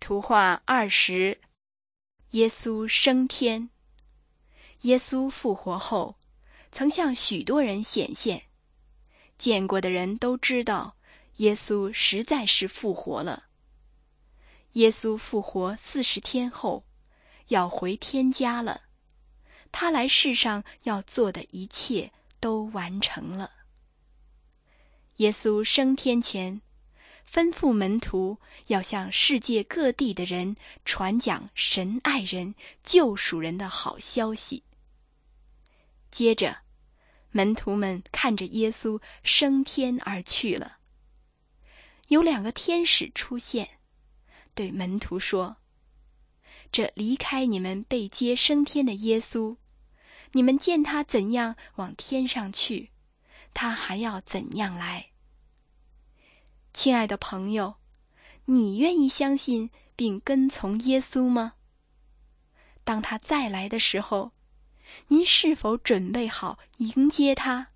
图画20，耶稣升天。耶稣复活后，曾向许多人显现，见过的人都知道，耶稣实在是复活了。耶稣复活40天后，要回天家了，他来世上要做的一切都完成了。耶稣升天前，吩咐门徒要向世界各地的人传讲神爱人、救赎人的好消息。接着，门徒们看着耶稣升天而去了。有2个天使出现，对门徒说：“这离开你们被接升天的耶稣，你们见他怎样往天上去，他还要怎样来。”亲爱的朋友，你愿意相信并跟从耶稣吗？当他再来的时候，您是否准备好迎接他，